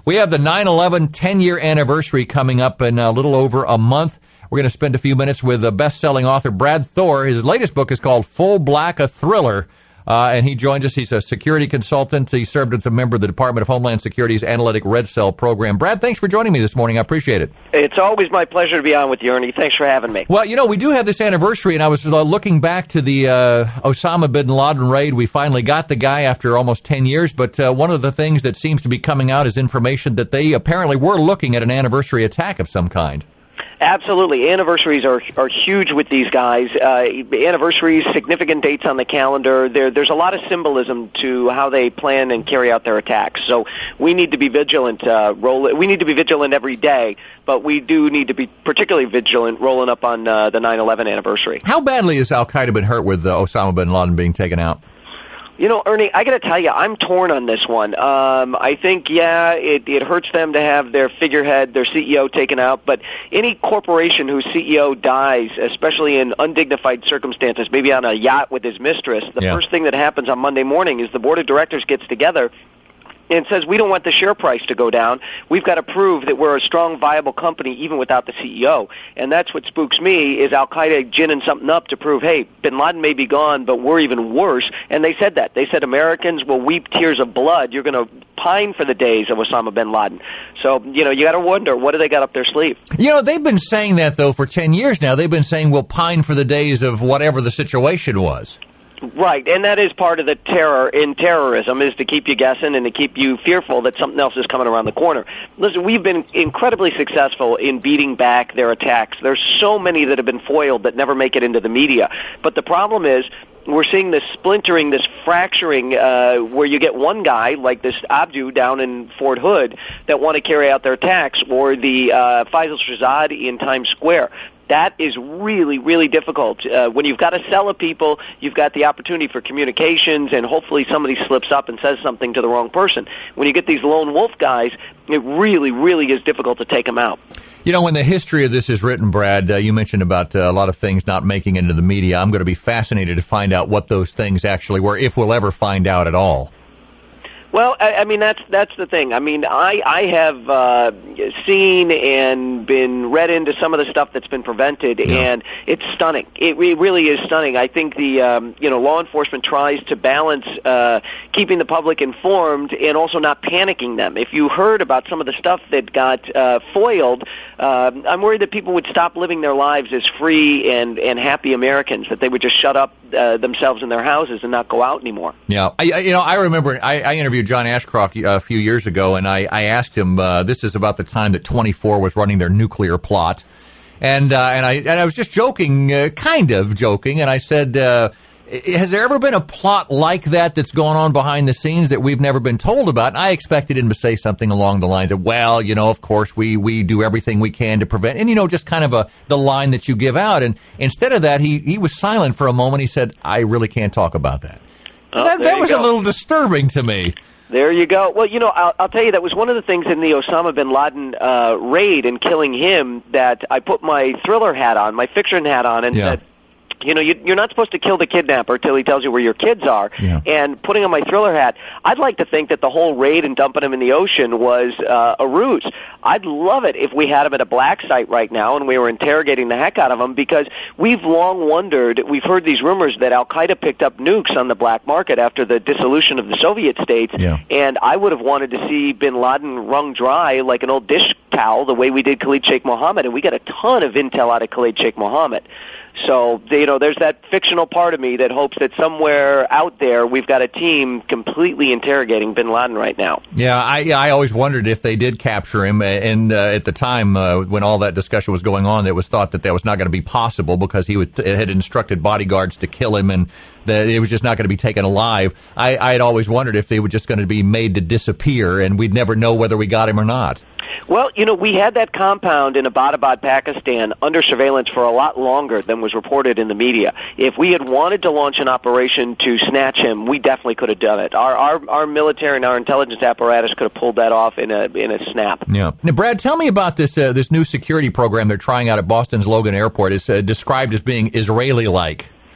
We have the 9/11 10-year anniversary coming up in a little over a month. We're going to spend a few minutes with best-selling author Brad Thor. His latest book is called Full Black, a Thriller. And he joins us. He's a security consultant. He served as a member of the Department of Homeland Security's Analytic Red Cell program. Brad, thanks for joining me this morning. I appreciate it. It's always my pleasure to be on with you, Ernie. Thanks for having me. Well, we do have this anniversary, and I was looking back to the Osama bin Laden raid. We finally got the guy after almost 10 years, but one of the things that seems to be coming out is information that they apparently were looking at an anniversary attack of some kind. Absolutely. Anniversaries are huge with these guys. Anniversaries, significant dates on the calendar. There's a lot of symbolism to how they plan and carry out their attacks. So we need to be vigilant. We need to be vigilant every day, but we do need to be particularly vigilant rolling up on the 9/11 anniversary. How badly has Al-Qaeda been hurt with Osama bin Laden being taken out? Ernie, I got to tell you, I'm torn on this one. I think, it hurts them to have their figurehead, their CEO taken out, but any corporation whose CEO dies, especially in undignified circumstances, maybe on a yacht with his mistress, the first thing that happens on Monday morning is the board of directors gets together and says, we don't want the share price to go down. We've got to prove that we're a strong, viable company even without the CEO. And that's what spooks me, is Al-Qaeda ginning something up to prove, hey, bin Laden may be gone, but we're even worse. And they said that. They said Americans will weep tears of blood. You're going to pine for the days of Osama bin Laden. So, you got to wonder, what do they got up their sleeve? They've been saying that, though, for 10 years now. They've been saying we'll pine for the days of whatever the situation was. Right, and that is part of the terror in terrorism, is to keep you guessing and to keep you fearful that something else is coming around the corner. Listen, we've been incredibly successful in beating back their attacks. There's so many that have been foiled that never make it into the media. But the problem is, we're seeing this splintering, this fracturing, where you get one guy, like this Abdu down in Fort Hood, that want to carry out their attacks, or the Faisal Shahzad in Times Square. That is really, really difficult. When you've got a cell of people, you've got the opportunity for communications, and hopefully somebody slips up and says something to the wrong person. When you get these lone wolf guys, it really, really is difficult to take them out. When the history of this is written, Brad, you mentioned about a lot of things not making it into the media. I'm going to be fascinated to find out what those things actually were, if we'll ever find out at all. Well, I mean, that's the thing. I mean, I have seen and been read into some of the stuff that's been prevented, and it's stunning. It really is stunning. I think the law enforcement tries to balance keeping the public informed and also not panicking them. If you heard about some of the stuff that got foiled, I'm worried that people would stop living their lives as free and happy Americans, that they would just shut up themselves in their houses and not go out anymore. Yeah, I remember I interviewed John Ashcroft a few years ago, and I asked him. This is about the time that 24 was running their nuclear plot, and I was just joking, kind of joking, and I said, has there ever been a plot like that that's going on behind the scenes that we've never been told about? And I expected him to say something along the lines of, well, of course we do everything we can to prevent, and just kind of the line that you give out. And instead of that, he was silent for a moment. He said, I really can't talk about that. That was a little disturbing to me. There you go. Well, I'll tell you, that was one of the things in the Osama bin Laden raid and killing him that I put my thriller hat on, my fiction hat on, and said, you're not supposed to kill the kidnapper till he tells you where your kids are. Yeah. And putting on my thriller hat, I'd like to think that the whole raid and dumping him in the ocean was a ruse. I'd love it if we had him at a black site right now and we were interrogating the heck out of him, because we've long wondered, we've heard these rumors that Al-Qaeda picked up nukes on the black market after the dissolution of the Soviet states, and I would have wanted to see bin Laden wrung dry like an old dish towel, the way we did Khalid Sheikh Mohammed, and we got a ton of intel out of Khalid Sheikh Mohammed. So, there's that fictional part of me that hopes that somewhere out there we've got a team completely interrogating bin Laden right now. Yeah, I always wondered if they did capture him, and at the time when all that discussion was going on, it was thought that was not going to be possible because he had instructed bodyguards to kill him, and that it was just not going to be taken alive. I had always wondered if they were just going to be made to disappear, and we'd never know whether we got him or not. Well, we had that compound in Abbottabad, Pakistan, under surveillance for a lot longer than was reported in the media. If we had wanted to launch an operation to snatch him, we definitely could have done it. Our military and our intelligence apparatus could have pulled that off in a snap. Yeah. Now, Brad, tell me about this new security program they're trying out at Boston's Logan Airport. It's described as being Israeli-like.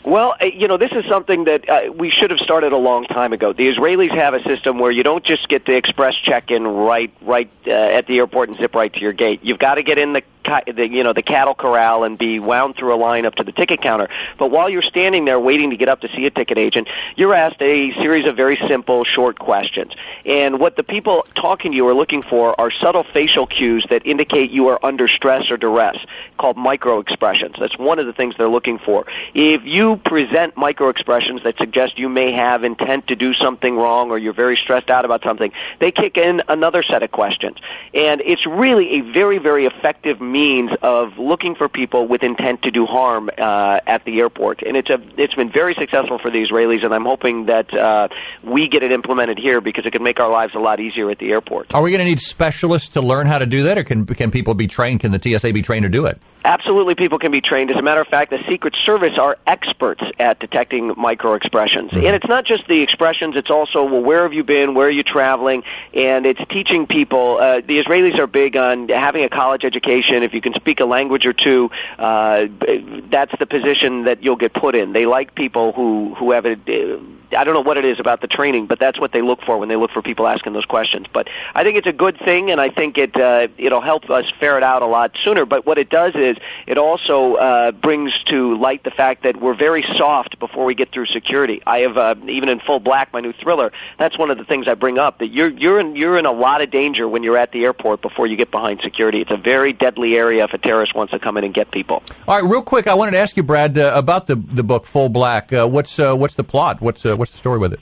Well, this is something that we should have started a long time ago. The Israelis have a system where you don't just get the express check-in right at the airport and zip right to your gate. You've got to get in the cattle corral and be wound through a line up to the ticket counter. But while you're standing there waiting to get up to see a ticket agent, you're asked a series of very simple, short questions. And what the people talking to you are looking for are subtle facial cues that indicate you are under stress or duress, called micro-expressions. That's one of the things they're looking for. If you present micro-expressions that suggest you may have intent to do something wrong or you're very stressed out about something, they kick in another set of questions. And it's really a very, very effective means of looking for people with intent to do harm at the airport. And it's been very successful for the Israelis, and I'm hoping that we get it implemented here because it can make our lives a lot easier at the airport. Are we going to need specialists to learn how to do that, or can people be trained? Can the TSA be trained to do it? Absolutely, people can be trained. As a matter of fact, the Secret Service are experts at detecting micro-expressions. And it's not just the expressions, it's also, well, where have you been, where are you traveling, and it's teaching people. The Israelis are big on having a college education. If you can speak a language or two, that's the position that you'll get put in. They like people who have I don't know what it is about the training, but that's what they look for when they look for people asking those questions. But I think it's a good thing, and I think it'll help us ferret out a lot sooner. But what it does is it also brings to light the fact that we're very soft before we get through security. I have even in Full Black, my new thriller. That's one of the things I bring up, that you're in a lot of danger when you're at the airport before you get behind security. It's a very deadly area if a terrorist wants to come in and get people. All right, real quick, I wanted to ask you, Brad, about the book Full Black. What's the plot? What's the story with it?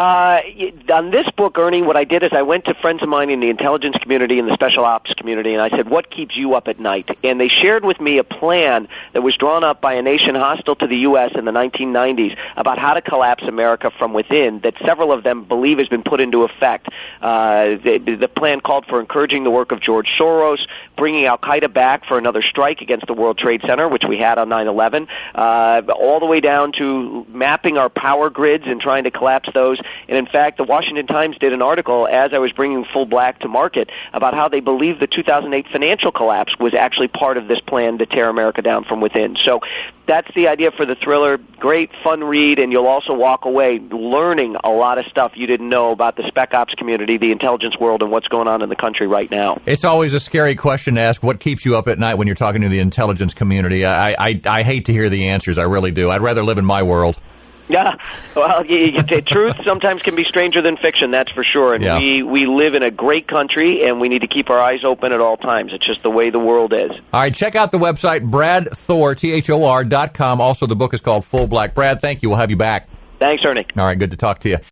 On this book, Ernie, what I did is I went to friends of mine in the intelligence community and the special ops community, and I said, what keeps you up at night? And they shared with me a plan that was drawn up by a nation hostile to the U.S. in the 1990s about how to collapse America from within, that several of them believe has been put into effect. The plan called for encouraging the work of George Soros, bringing al-Qaeda back for another strike against the World Trade Center, which we had on 9/11, all the way down to mapping our power grids and trying to collapse those. And in fact, the Washington Times did an article as I was bringing Full Black to market about how they believe the 2008 financial collapse was actually part of this plan to tear America down from within. So that's the idea for the thriller. Great, fun read, and you'll also walk away learning a lot of stuff you didn't know about the spec ops community, the intelligence world, and what's going on in the country right now. It's always a scary question to ask, what keeps you up at night when you're talking to the intelligence community? I hate to hear the answers. I really do. I'd rather live in my world. Yeah, well, truth sometimes can be stranger than fiction, that's for sure. And we live in a great country, and we need to keep our eyes open at all times. It's just the way the world is. All right, check out the website, BradThor, THOR.com. Also, the book is called Full Black. Brad, thank you. We'll have you back. Thanks, Ernie. All right, good to talk to you.